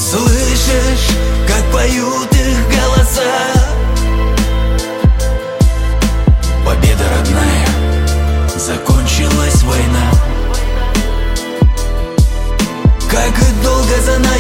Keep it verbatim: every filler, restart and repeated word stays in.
Слышишь, как поют их голоса? Победа родная, закончилась война. Как и долго за нами